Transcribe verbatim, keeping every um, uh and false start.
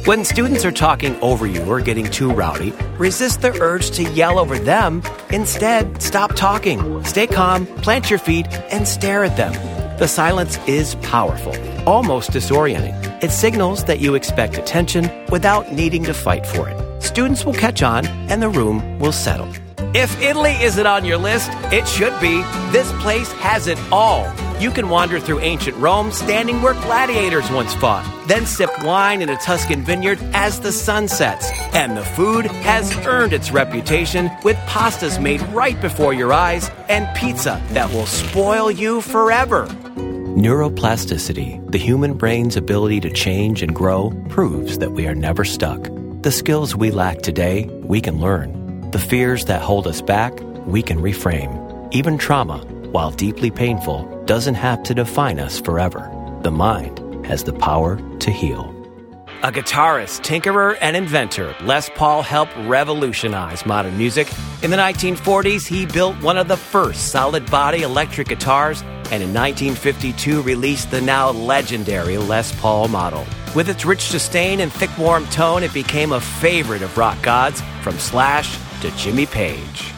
When students are talking over you or getting too rowdy, resist the urge to yell over them. Instead, stop talking. Stay calm, plant your feet, and stare at them. The silence is powerful, almost disorienting. It signals that you expect attention without needing to fight for it. Students will catch on, and the room will settle. If Italy isn't on your list, it should be. This place has it all. You can wander through ancient Rome, standing where gladiators once fought, then sip wine in a Tuscan vineyard as the sun sets. And the food has earned its reputation with pastas made right before your eyes and pizza that will spoil you forever. Neuroplasticity, the human brain's ability to change and grow, proves that we are never stuck. The skills we lack today, we can learn. The fears that hold us back, we can reframe. Even trauma, while deeply painful, doesn't have to define us forever. The mind has the power to heal. A guitarist, tinkerer, and inventor, Les Paul helped revolutionize modern music. In the nineteen forties, he built one of the first solid-body electric guitars, and in nineteen fifty-two released the now legendary Les Paul model. With its rich sustain and thick, warm tone, it became a favorite of rock gods, from Slash to Jimmy Page.